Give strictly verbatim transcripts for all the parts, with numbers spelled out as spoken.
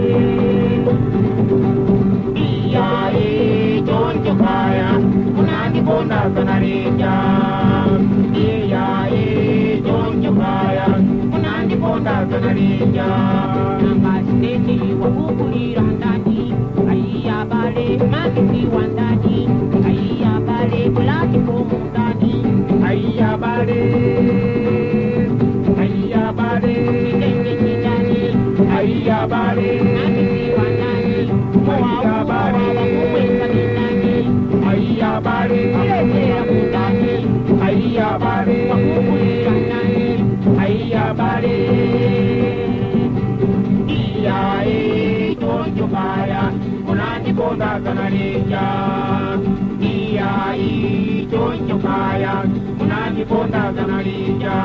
iya e choncho kaya unani bonda kanarija iya e choncho kaya unani bonda kanarija nambasteni wakukuli randani aiya bale makisi wandani aiya bale kulati komundani aiya bale aiya bale aiya bale makisi wandani aiya bale aiya bale aiya bale aiya bale iya e choncho kaya unani bonda kanarija iya e choncho kaya unani bonda kanarija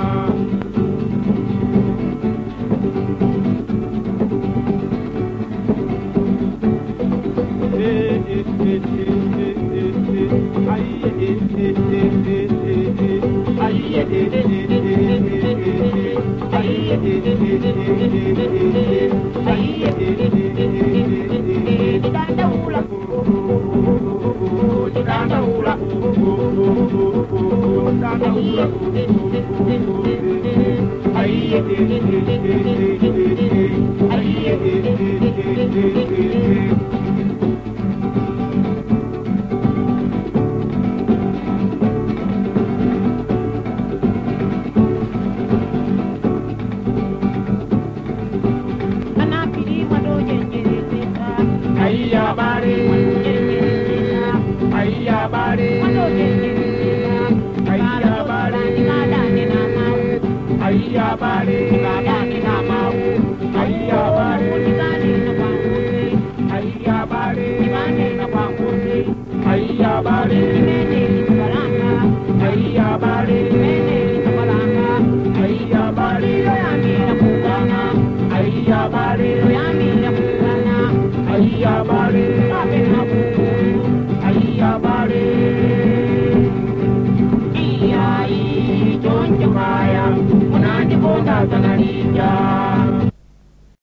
Aiya bari, aiya bari, aiya bari, aiya bari, aiya bari, aiya bari, aiya bari, aiya bari, aiya bari, aiya bari, aiya bari, aiya bari, iya i choncho kaya unani bonda kanarija.